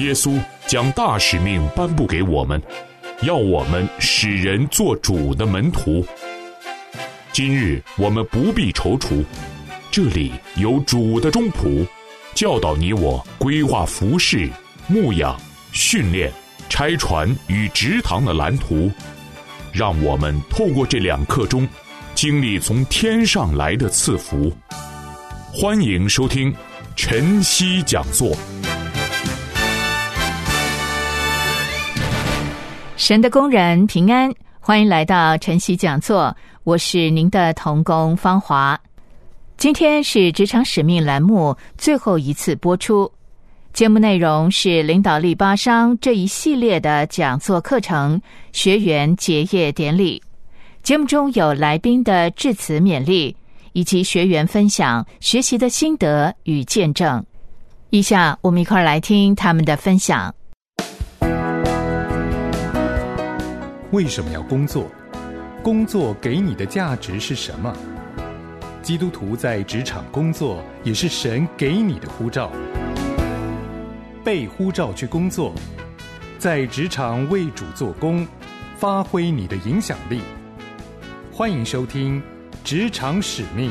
耶稣将大使命颁布给我们，要我们使人做主的门徒。今日我们不必踌躇，这里有主的中仆，教导你我规划服事、牧养、训练、拆船与植堂的蓝图，让我们透过这2课中经历从天上来的赐福。欢迎收听晨曦讲座。 神的工人平安，欢迎来到晨曦讲座，我是您的同工芳华。今天是职场使命栏目最后一次播出，节目内容是领导力8章这一系列的讲座课程学员结业典礼。节目中有来宾的致辞勉励，以及学员分享学习的心得与见证。以下我们一块来听他们的分享。 为什么要工作？工作给你的价值是什么？基督徒在职场工作也是神给你的呼召。被呼召去工作，在职场为主做工，发挥你的影响力。欢迎收听职场使命。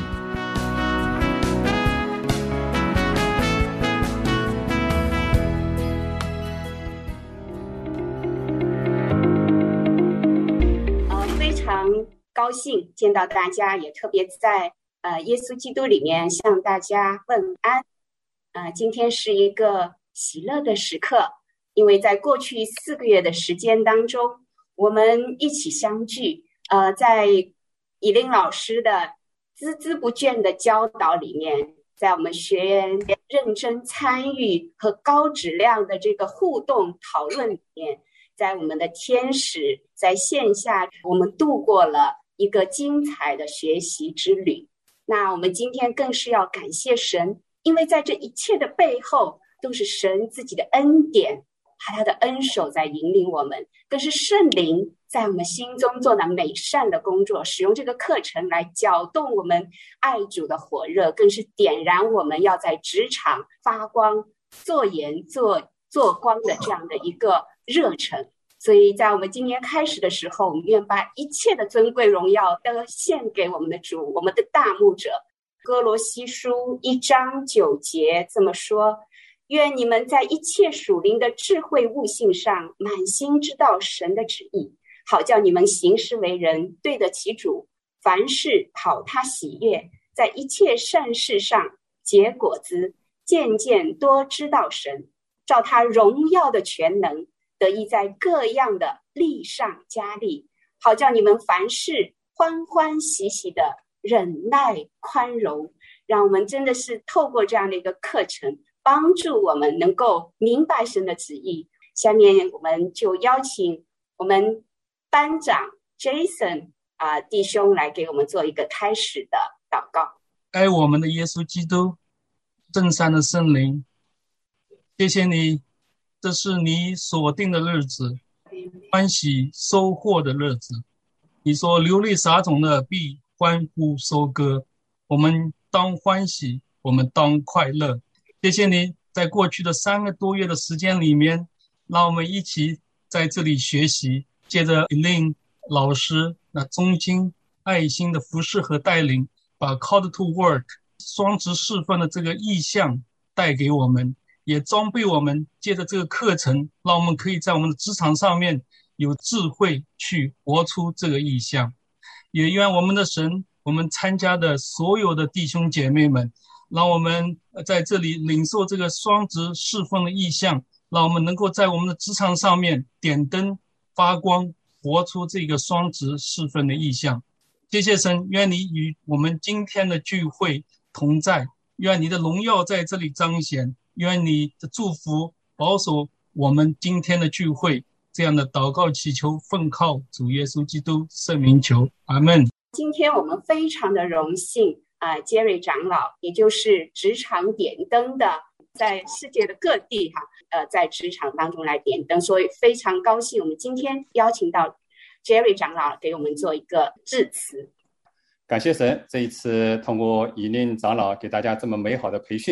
高兴见到大家，也特别在耶稣基督里面向大家问安。今天是一个喜乐的时刻，因为在过去4个月的时间当中，我们一起相聚，在以琳老师的孜孜不倦的教导里面，在我们学员认真参与和高质量的这个互动讨论里面，在我们的天使在线下，我们度过了一个精彩的学习之旅。那我们今天更是要感谢神，因为在这一切的背后都是神自己的恩典和他的恩手在引领我们，更是圣灵在我们心中做了美善的工作，使用这个课程来搅动我们爱主的火热，更是点燃我们要在职场发光做盐做光的这样的一个热忱。所以在我们今年开始的时候，我们愿把一切的尊贵荣耀都献给我们的主，我们的大牧者。哥罗西书1章9节这么说：愿你们在一切属灵的智慧悟性上满心知道神的旨意，好叫你们行事为人对得起主，凡事讨他喜悦，在一切善事上结果子，渐渐多知道神，照他荣耀的全能，得以在各样的力上加力，好叫你们凡事欢欢喜喜的忍耐宽容。让我们真的是透过这样的一个课程，帮助我们能够明白神的旨意。下面我们就邀请我们班长 Jason 弟兄来给我们做一个开始的祷告。 爱我们的耶稣基督，正善的圣灵，谢谢你，这是你所定的日子，欢喜收获的日子。你说流泪撒种的必欢呼收割，我们当欢喜，我们当快乐。谢谢你在过去的3个多月的时间里面，让我们一起在这里学习，借着 Elaine 老师那忠心爱心的服侍和带领，把 Called to Work 双职侍奉的这个意向带给我们，也装备我们，借着这个课程，让我们可以在我们的职场上面有智慧去活出这个意向。也愿我们的神，我们参加的所有的弟兄姐妹们，让我们在这里领受这个双职侍奉的意向，让我们能够在我们的职场上面点灯发光，活出这个双职侍奉的意向。谢谢神，愿你与我们今天的聚会同在，愿你的荣耀在这里彰显，愿你的祝福保守我们今天的聚会。这样的祷告祈求奉靠主耶稣基督圣名求，阿们。 今天我们非常的荣幸Jerry 长老，也就是职场点灯的，在世界的各地在职场当中来点灯，所以非常高兴我们今天邀请到 Jerry 长老给我们做一个致辞。 感谢神，这一次通过以琳长老给大家这么美好的培训，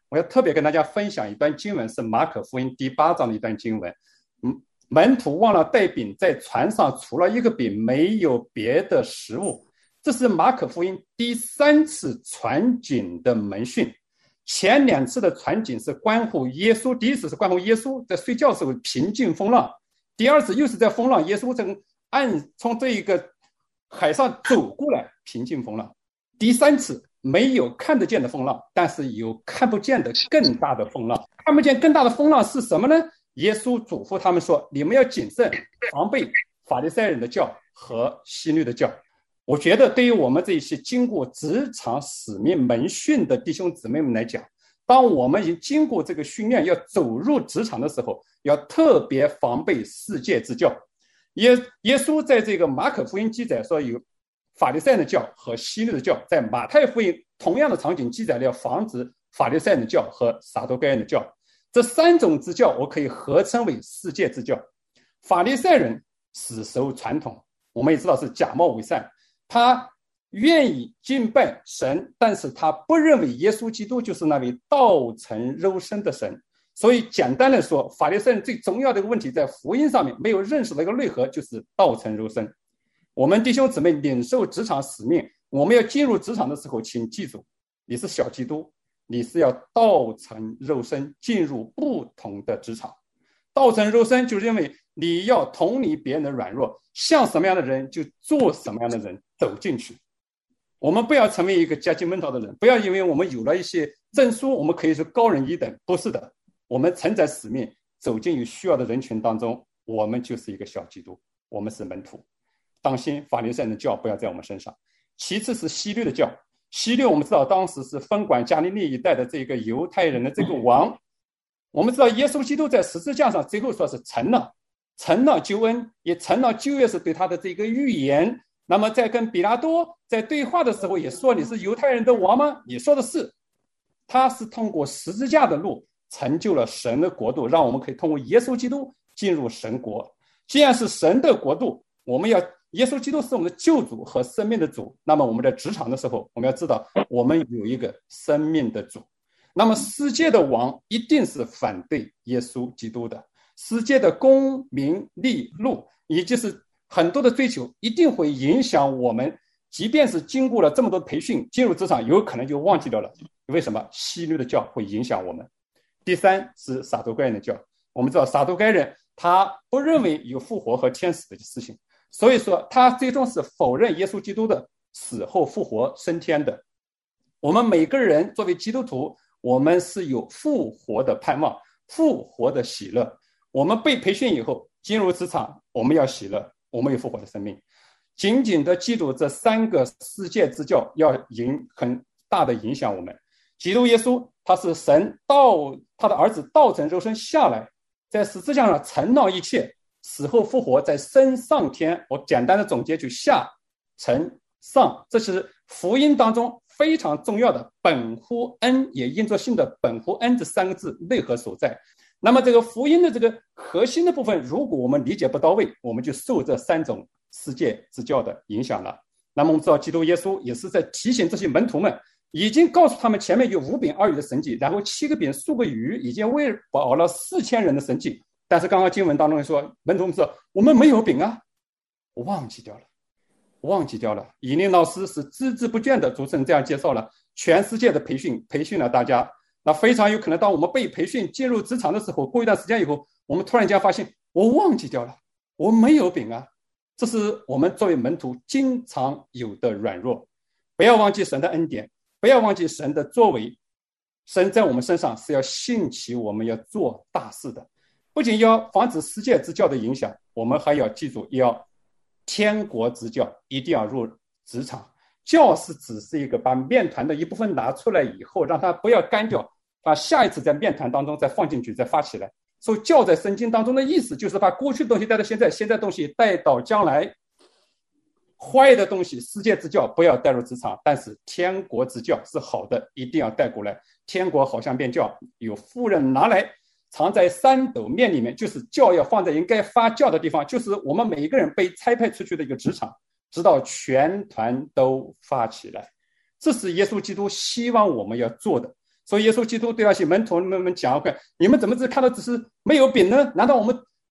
我要特别跟大家分享一段经文，是马可福音第8章的一段经文。门徒忘了带饼，在船上除了一个饼，没有别的食物。这是马可福音第3次传讲的门训。前2次的传讲是关乎耶稣，第一次是关乎耶稣在睡觉的时候平静风浪，第2次又是在风浪，耶稣从这一个海上走过来平静风浪。第3次没有看得见的风浪，但是有看不见的更大的风浪。看不见更大的风浪是什么呢？耶稣嘱咐他们说，你们要谨慎，防备法利赛人的教和希律的教。我觉得对于我们这些经过职场使命门训的弟兄姊妹们来讲，当我们已经经过这个训练要走入职场的时候，要特别防备世界之教。耶稣在这个马可福音记载说有法利赛人的教和希律的教，在马太福音同样的场景记载了要防止法利赛人的教和撒都该人的教。这3种之教我可以合称为世界之教。法利赛人死守传统，我们也知道是假冒伪善，他愿意敬拜神，但是他不认为耶稣基督就是那位道成肉身的神。所以简单的说，法利赛人最重要的一个问题在福音上面没有认识的一个内核，就是道成肉身。我们弟兄姊妹领受职场使命，我们要进入职场的时候，请记住，你是小基督，你是要道成肉身进入不同的职场。道成肉身就是因为你要同理别人的软弱，像什么样的人就做什么样的人走进去。我们不要成为一个家境闷头的人，不要因为我们有了一些证书我们可以是高人一等，不是的，我们承载使命走进有需要的人群当中，我们就是一个小基督，我们是门徒。当心法利赛人的教不要在我们身上。其次是希律的教，希律我们知道当时是分管加利利一带的这个犹太人的这个王。我们知道耶稣基督在十字架上最后说是成了救恩，也成了旧约是对他的这个预言。那么在跟比拉多在对话的时候也说，你是犹太人的王吗？你说的是。他是通过十字架的路成就了神的国度，让我们可以通过耶稣基督进入神国。既然是神的国度，我们要耶稣基督是我们的救主和生命的主，那么我们在职场的时候，我们要知道我们有一个生命的主。那么世界的王一定是反对耶稣基督的，世界的功名利禄也就是很多的追求一定会影响我们，即便是经过了这么多培训进入职场，有可能就忘记掉了。为什么？希律的教会影响我们。第3是撒都该人的教，我们知道撒都该人他不认为有复活和天使的事情，所以说他最终是否认耶稣基督的死后复活升天的。我们每个人作为基督徒，我们是有复活的盼望，复活的喜乐。我们被培训以后进入职场，我们要喜乐，我们有复活的生命。紧紧的记住这3个世界之教要很大的影响我们。基督耶稣他是神他的儿子道成肉身下来，在十字架上成了一切，死后复活，在升上天。我简单的总结就下沉上，这是福音当中非常重要的本乎恩，也印作信的本乎恩这3个字内核所在。那么这个福音的这个核心的部分，如果我们理解不到位，我们就受这3种世界之教的影响了。那么我们知道基督耶稣也是在提醒这些门徒们，已经告诉他们前面有5饼2鱼的神迹，然后7个饼数个鱼已经喂饱了4000人的神迹。但是刚刚经文当中说，门徒们说我们没有饼啊，忘记掉了。以林老师是孜孜不倦的主持人这样介绍了全世界的培训了大家。那非常有可能当我们被培训进入职场的时候，过一段时间以后，我们突然间发现我忘记掉了，我没有饼啊。这是我们作为门徒经常有的软弱。不要忘记神的恩典，不要忘记神的作为。神在我们身上是要兴起我们要做大事的，不仅要防止世界之教的影响，我们还要记住要天国之教，一定要入职场。教是只是一个把面团的一部分拿出来以后，让它不要干掉，把下一次在面团当中再放进去，再发起来。所以教在圣经当中的意思就是把过去的东西带到现在，现在的东西带到将来。坏的东西世界之教不要带入职场，但是天国之教是好的，一定要带过来。天国好像变教，有妇人拿来藏在3斗面里面，就是教要放在应该发酵的地方，就是我们每一个人被差派出去的一个职场，直到全团都发起来。这是耶稣基督希望我们要做的。 所以耶稣基督对那些门徒们讲，你们怎么只看到只是没有饼呢？难道我们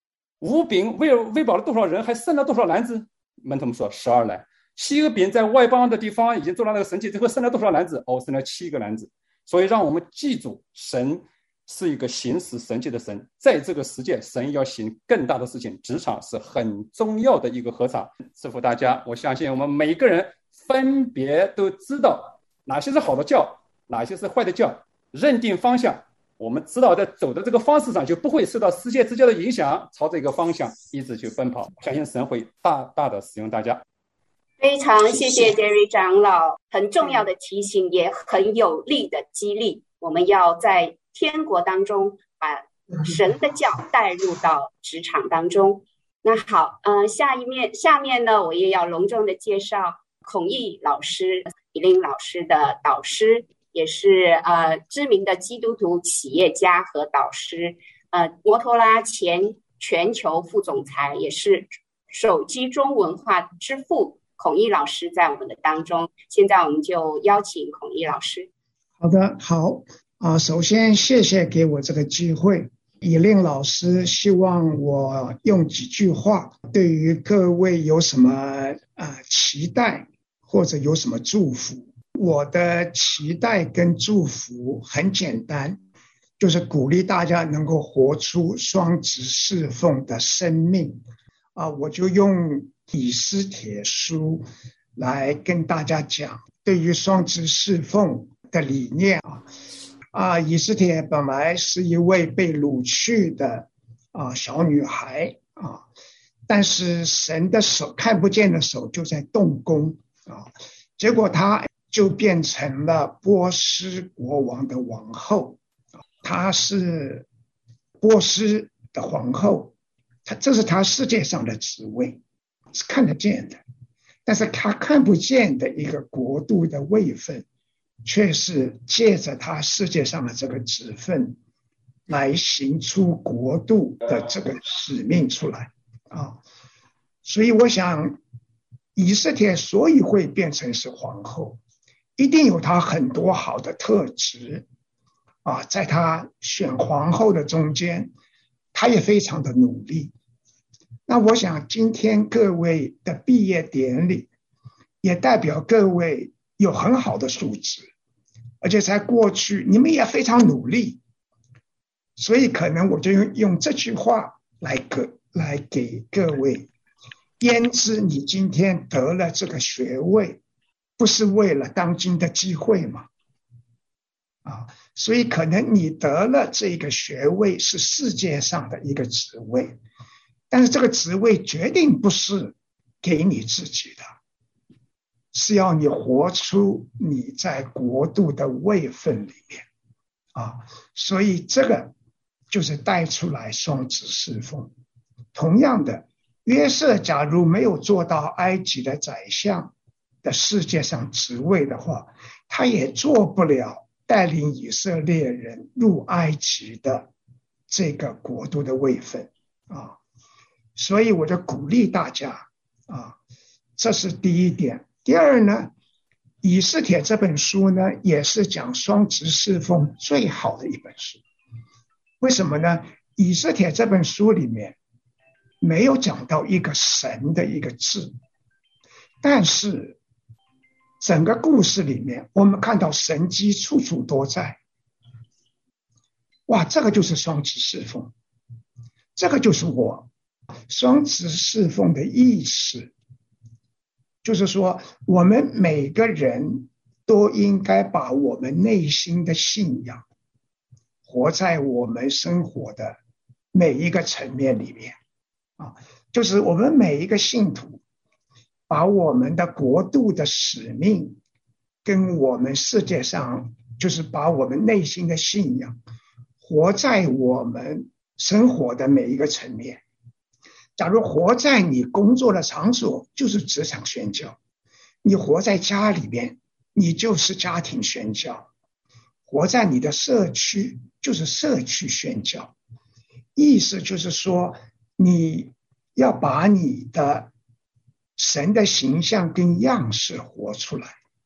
5饼喂饱了多少人，还剩了多少篮子？门徒们说12篮。7个饼在外邦的地方已经做了那个神迹，最后剩了多少篮子？剩了7个篮子。所以让我们记住，神是一个行使神迹的神，在这个世界神要行更大的事情，职场是很重要的一个合场。祝福大家，我相信我们每个人分别都知道哪些是好的教，哪些是坏的教，认定方向，我们知道在走的这个方式上就不会受到世界之交的影响，朝这个方向一直去奔跑。相信神会大大的使用大家。 非常谢谢杰瑞长老，很重要的提醒，也很有力的激励。我们要在天国当中把神的教带入到职场当中。那好，下面呢，我也要隆重的介绍孔毅老师，以琳老师的导师，也是知名的基督徒企业家和导师，摩托拉前全球副总裁，也是手机中文化之父。孔毅老师在我们的当中，现在我们就邀请孔毅老师。 好的，好首先谢谢给我这个机会，以琳老师希望我用几句话对于各位有什么期待或者有什么祝福。我的期待跟祝福很简单，就是鼓励大家能够活出双职侍奉的生命我就用以斯帖书来跟大家讲对于双职侍奉的理念以斯帖本来是一位被掳去的小女孩但是神的手，看不见的手就在动工结果她就变成了波斯国王的王后。她是波斯的皇后，这是她世界上的职位，是看得见的，但是她看不见的一个国度的位分，却是借着她世界上的这个职分来行出国度的这个使命出来所以我想以斯帖所以会变成是皇后，一定有她很多好的特质在她选皇后的中间，她也非常的努力。那我想今天各位的毕业典礼也代表各位有很好的素质，而且在过去你们也非常努力，所以可能我就用这句话来给各位，焉知你今天得了这个学位不是为了当今的机会吗所以可能你得了这个学位是世界上的一个职位，但是这个职位决定不是给你自己的，是要你活出你在国度的位分里面所以这个就是带出来双职侍奉。同样的，约瑟假如没有做到埃及的宰相的世界上职位的话，他也做不了带领以色列人入埃及的这个国度的位分所以我就鼓励大家这是第一点。第二呢，以斯帖这本书呢也是讲双职侍奉最好的一本书。为什么呢？以斯帖这本书里面没有讲到一个神的一个字，但是整个故事里面我们看到神迹处处多在。哇，这个就是双职侍奉，这个就是我双职侍奉的意思，就是说我们每个人都应该把我们内心的信仰活在我们生活的每一个层面里面就是我们每一个信徒把我们的国度的使命跟我们世界上，就是把我们内心的信仰活在我们生活的每一个层面。假如活在你工作的场所，就是职场宣教；你活在家里面，你就是家庭宣教；活在你的社区，就是社区宣教。意思就是说，你要把你的神的形象跟样式活出来，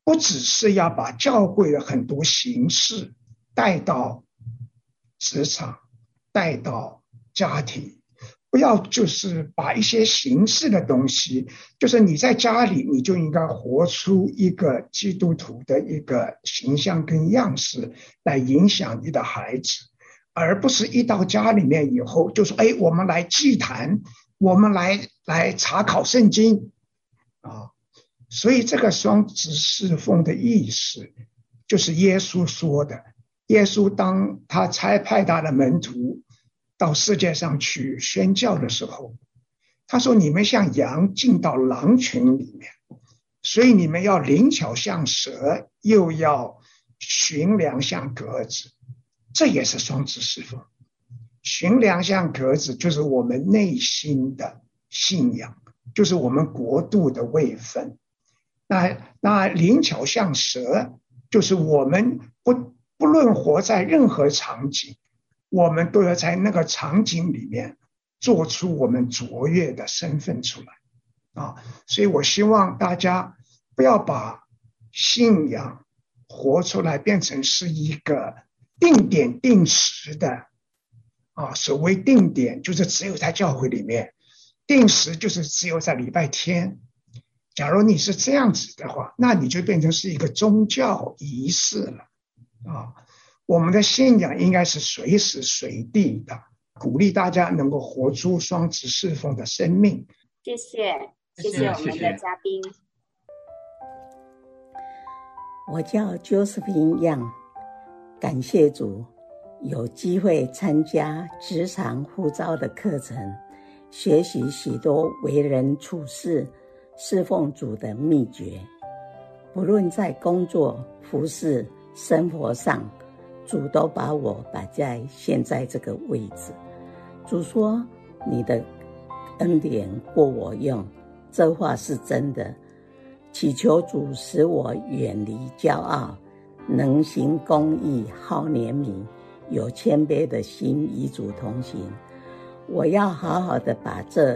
不只是要把教会的很多形式带到职场，带到家庭，不要就是把一些形式的东西，就是你在家里你就应该活出一个基督徒的一个形象跟样式来影响你的孩子，而不是一到家里面以后就说我们来祭坛，我们来查考圣经啊。所以这个双职侍奉的意思就是耶稣说的，耶稣当他差派他的门徒到世界上去宣教的时候，他说你们像羊进到狼群里面，所以你们要灵巧像蛇，又要驯良像鸽子，这也是双职侍奉。驯良像鸽子就是我们内心的信仰，就是我们国度的位分。那灵巧像蛇就是我们不论活在任何场景，我们都要在那个场景里面做出我们卓越的身份出来啊！所以我希望大家不要把信仰活出来变成是一个定点定时的啊。所谓定点就是只有在教会里面，定时就是只有在礼拜天。假如你是这样子的话，那你就变成是一个宗教仪式了啊！我们的信仰应该是随时随地的，鼓励大家能够活出双职侍奉的生命。 谢谢我们的嘉宾。 我叫 Josephine Yang， 感谢主有机会参加职场呼召的课程，学习许多为人处事侍奉主的秘诀。不论在工作、服事、生活上，主都把我摆在现在这个位置。主说你的恩典够我用，这话是真的。祈求主使我远离骄傲，能行公义，好怜悯，有谦卑的心，与主同行。我要好好的把这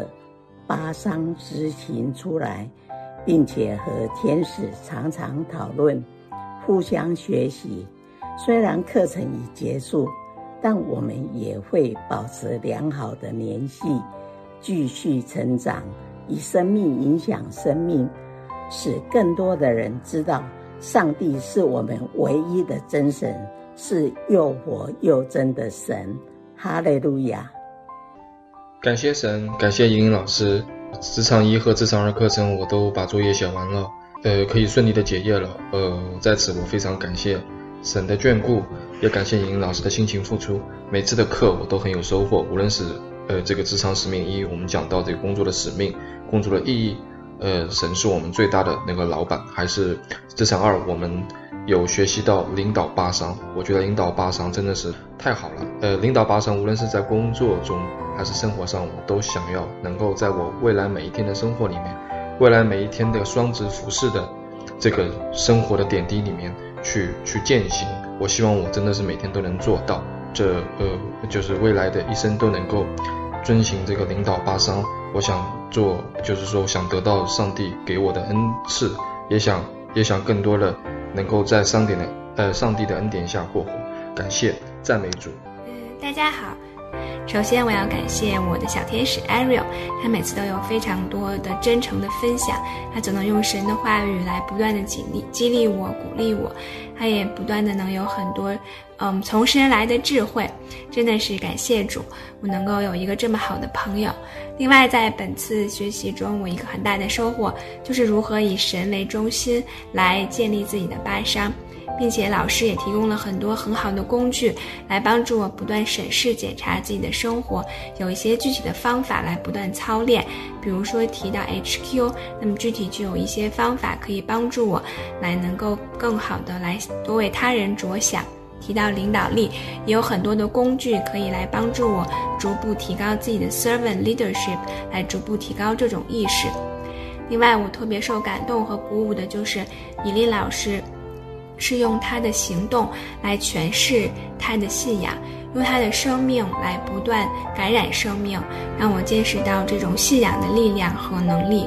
8章执行出来，并且和天使常常讨论，互相学习。虽然课程已结束，但我们也会保持良好的联系，继续成长，以生命影响生命，使更多的人知道上帝是我们唯一的真神，是又活又真的神。哈利路亚！ 感谢神，感谢莹莹老师。职场1和职场2课程我都把作业写完了，可以顺利的结业了。在此我非常感谢神的眷顾，也感谢莹莹老师的辛勤付出。每次的课我都很有收获，无论是这个职场使命1，我们讲到这个工作的使命、工作的意义，神是我们最大的那个老板，还是职场2我们有学习到领导8章。我觉得领导8章真的是太好了。领导8章无论是在工作中还是生活上，我都想要能够在我未来每一天的生活里面，未来每一天的双职服侍的这个生活的点滴里面去践行。我希望我真的是每天都能做到，这就是未来的一生都能够遵行这个领导8章。我想做，就是说想得到上帝给我的恩赐，也想更多的能够在上帝的恩典下过活。感谢赞美主。 大家好，首先我要感谢我的小天使 Ariel， 他每次都有非常多的真诚的分享，他总能用神的话语来不断的激励我，鼓励我，他也不断的能有很多从神来的智慧，真的是感谢主，我能够有一个这么好的朋友。另外在本次学习中，我一个很大的收获就是如何以神为中心来建立自己的8章，并且老师也提供了很多很好的工具来帮助我不断审视检查自己的生活，有一些具体的方法来不断操练。比如说提到 HQ， 那么具体就有一些方法可以帮助我来能够更好的来多为他人着想。提到领导力，也有很多的工具可以来帮助我逐步提高自己的 servant leadership， 来逐步提高这种意识。另外我特别受感动和鼓舞的就是以琳老师是用他的行动来诠释他的信仰，用他的生命来不断感染生命，让我见识到这种信仰的力量和能力。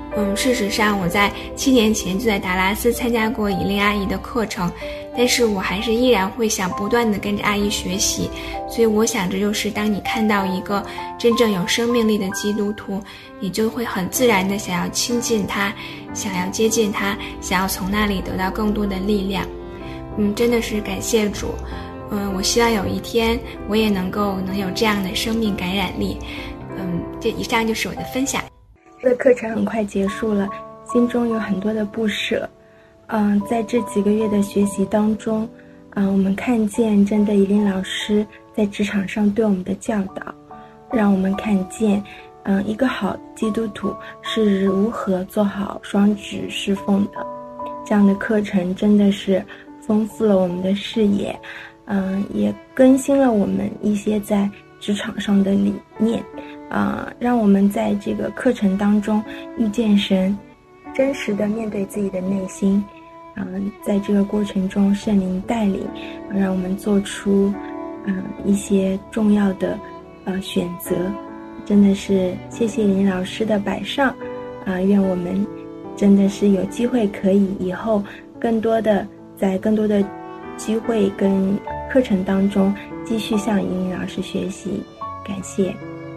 事实上我在7年前就在达拉斯参加过以琳阿姨的课程，但是我还是依然会想不断地跟着阿姨学习。所以我想这就是当你看到一个真正有生命力的基督徒，你就会很自然地想要亲近他，想要接近他，想要从那里得到更多的力量。真的是感谢主。我希望有一天我也能有这样的生命感染力。这以上就是我的分享。 这个课程很快结束了，心中有很多的不舍。在这几个月的学习当中，我们看见真的以琳老师在职场上对我们的教导，让我们看见一个好基督徒是如何做好双职侍奉的。这样的课程真的是丰富了我们的视野，也更新了我们一些在职场上的理念，让我们在这个课程当中遇见神，真实的面对自己的内心。在这个过程中圣灵带领，让我们做出一些重要的选择。真的是谢谢林老师的摆上，愿我们真的是有机会可以以后在更多的机会跟课程当中继续向以琳老师学习。感谢。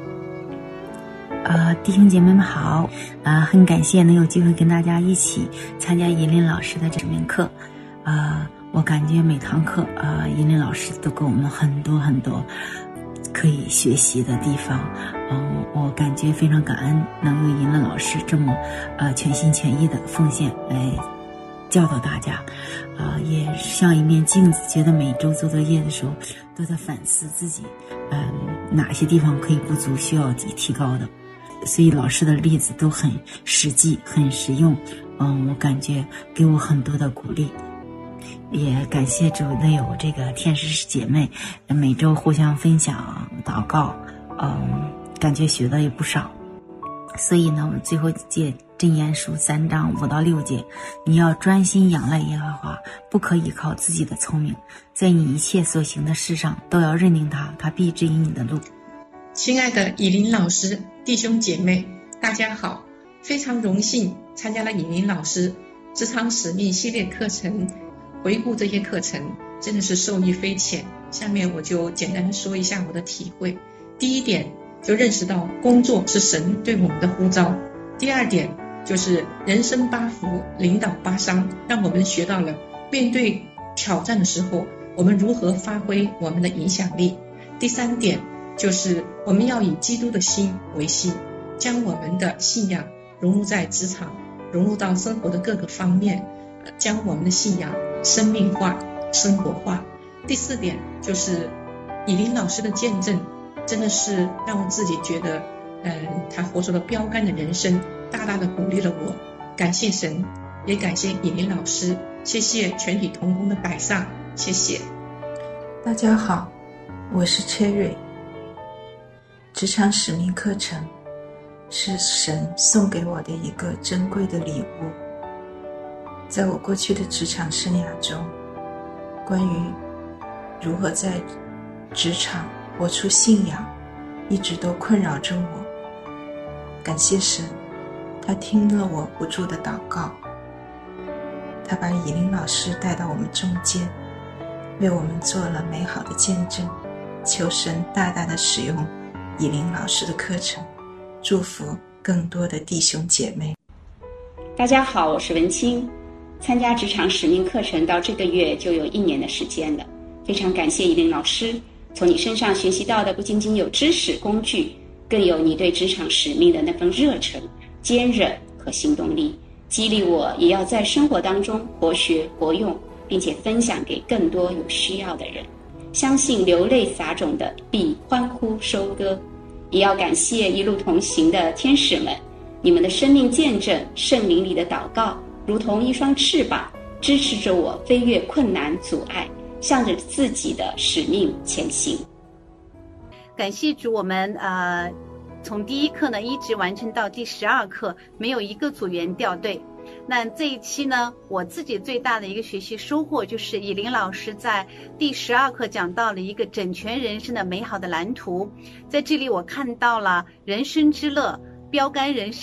弟兄姐妹们好，很感谢能有机会跟大家一起参加以琳老师的这门课。我感觉每堂课以琳老师都给我们很多可以学习的地方。我感觉非常感恩能有以琳老师这么全心全意的奉献来教导大家，也像一面镜子，觉得每周做作业的时候都在反思自己哪些地方可以不足，需要提高的。所以老师的例子都很实际很实用，我感觉给我很多的鼓励。也感谢主能有这个天使姐妹每周互相分享祷告，感觉学的也不少。所以呢，我们最后借箴言书3章5到6节，你要专心仰赖耶和华，不可依靠自己的聪明，在你一切所行的事上都要认定他必指引你的路。 亲爱的以琳老师，弟兄姐妹大家好，非常荣幸参加了以琳老师职场使命系列课程。回顾这些课程真的是受益匪浅，下面我就简单的说一下我的体会。第一点，就认识到工作是神对我们的呼召。第二点，就是人生8福，领导8伤，让我们学到了面对挑战的时候我们如何发挥我们的影响力。第三点，就是我们要以基督的心为心，将我们的信仰融入在职场，融入到生活的各个方面，将我们的信仰生命化生活化。第四点，就是以琳老师的见证真的是让我自己觉得他活出了标杆的人生，大大的鼓励了我。感谢神，也感谢以琳老师，谢谢全体同工的摆上，谢谢。 大家好，我是 Cherry。 职场使命课程是神送给我的一个珍贵的礼物。在我过去的职场生涯中，关于如何在职场活出信仰一直都困扰着我。感谢神，他听了我不住的祷告，他把以琳老师带到我们中间，为我们做了美好的见证。求神大大的使用以琳老师的课程，祝福更多的弟兄姐妹。 大家好，我是文清，参加职场使命课程到这个月就有1年的时间了。非常感谢以琳老师，从你身上学习到的不仅仅有知识工具，更有你对职场使命的那份热忱、坚韧和行动力，激励我也要在生活当中活学活用，并且分享给更多有需要的人。相信流泪撒种的必欢呼收割。也要感谢一路同行的天使们，你们的生命见证、圣灵里的祷告如同一双翅膀，支持着我飞越困难阻碍，向着自己的使命前行。 感谢主，我们从第1课呢一直完成到第12课，没有一个组员掉队。那这一期呢，我自己最大的一个学习收获就是以琳老师在第12课讲到了一个整全人生的美好的蓝图。在这里我看到了人生之乐、标杆人生、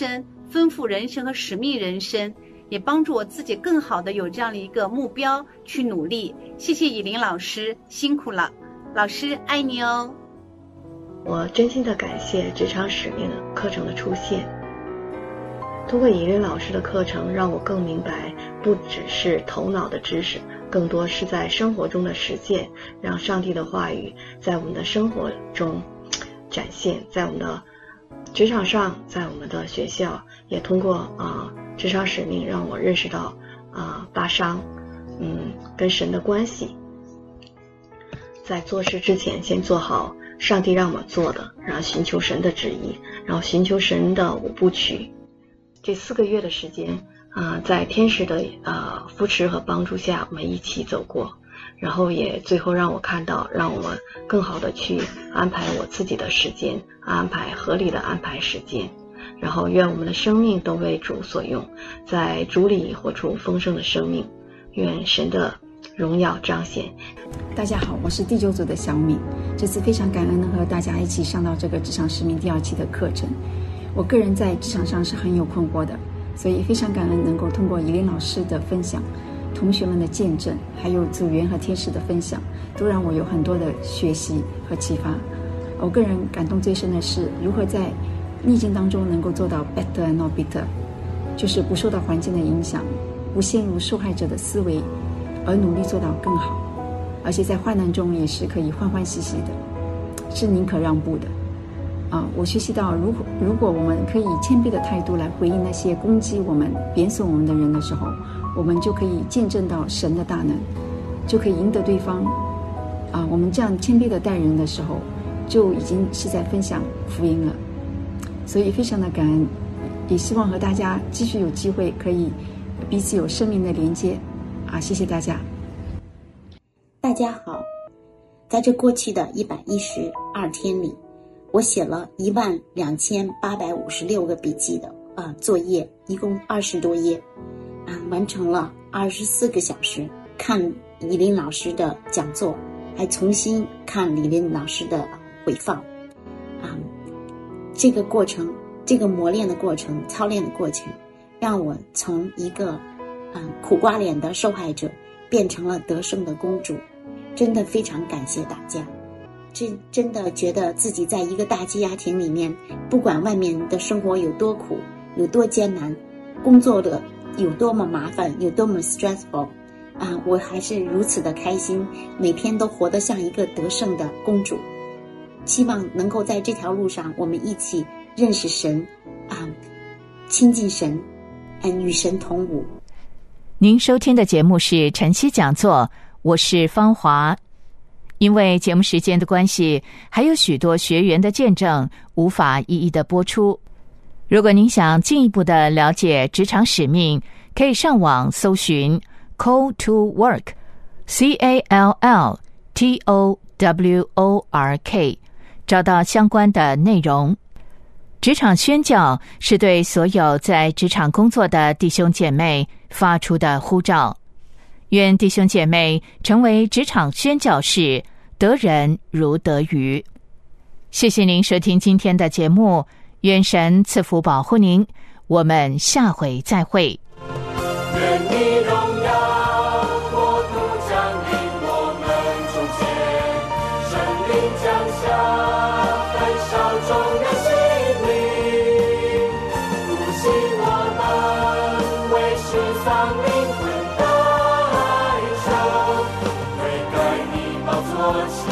丰富人生和使命人生，也帮助我自己更好的有这样的一个目标去努力。谢谢以琳老师，辛苦了，老师爱你哦。 我真心的感谢职场使命的课程的出现，通过以琳老师的课程，让我更明白不只是头脑的知识，更多是在生活中的实践，让上帝的话语在我们的生活中展现，在我们的职场上，在我们的学校，也通过职场使命让我认识到巴商跟神的关系，在做事之前先做好上帝让我做的，然后寻求神的旨意，然后寻求神的5部曲。这4个月的时间在天使的扶持和帮助下，我们一起走过，然后也最后让我看到，让我们更好的去安排我自己的时间，合理的安排时间，然后愿我们的生命都为主所用，在主里活出丰盛的生命，愿神的荣耀彰显。 大家好，我是第9组的小敏，这次非常感恩能和大家一起上到这个职场使命第2期的课程。我个人在职场上是很有困惑的，所以非常感恩能够通过以琳老师的分享，同学们的见证，还有组员和天使的分享，都让我有很多的学习和启发。我个人感动最深的是如何在逆境当中能够做到 better and not bitter， 就是不受到环境的影响，不陷入受害者的思维，而努力做到更好，而且在患难中也是可以欢欢喜喜的，是宁可让步的。我学习到如果我们可以以谦卑的态度来回应那些攻击我们、贬损我们的人的时候，我们就可以见证到神的大能，就可以赢得对方。我们这样谦卑的待人的时候，就已经是在分享福音了。所以非常的感恩，也希望和大家继续有机会可以彼此有生命的连接。谢谢大家。 大家好，在这过去的112天里，我写了12856个笔记的作业，一共20多页，完成了24个小时看以琳老师的讲座，还重新看以琳老师的回放。这个过程，这个磨练的过程，操练的过程，让我从一个苦瓜脸的受害者变成了得胜的公主，真的非常感谢大家。真的觉得自己在一个大家庭里面，不管外面的生活有多苦，有多艰难，工作的有多么麻烦，有多么 stressful，我还是如此的开心，每天都活得像一个得胜的公主。希望能够在这条路上，我们一起认识神，亲近神，与神同舞。 您收听的节目是晨曦讲座，我是芳华。因为节目时间的关系，还有许多学员的见证无法一一的播出。如果您想进一步的了解职场使命，可以上网搜寻 Call to Work CALLTOWORK， 找到相关的内容。职场宣教是对所有在职场工作的弟兄姐妹发出的呼召，愿弟兄姐妹成为职场宣教士，得人如得鱼。谢谢您收听今天的节目，愿神赐福保护您，我们下回再会。 愿你荣耀国度降临我们中间，圣灵降下焚烧众人心灵，复兴我们为失丧灵魂代求，悔改你宝座前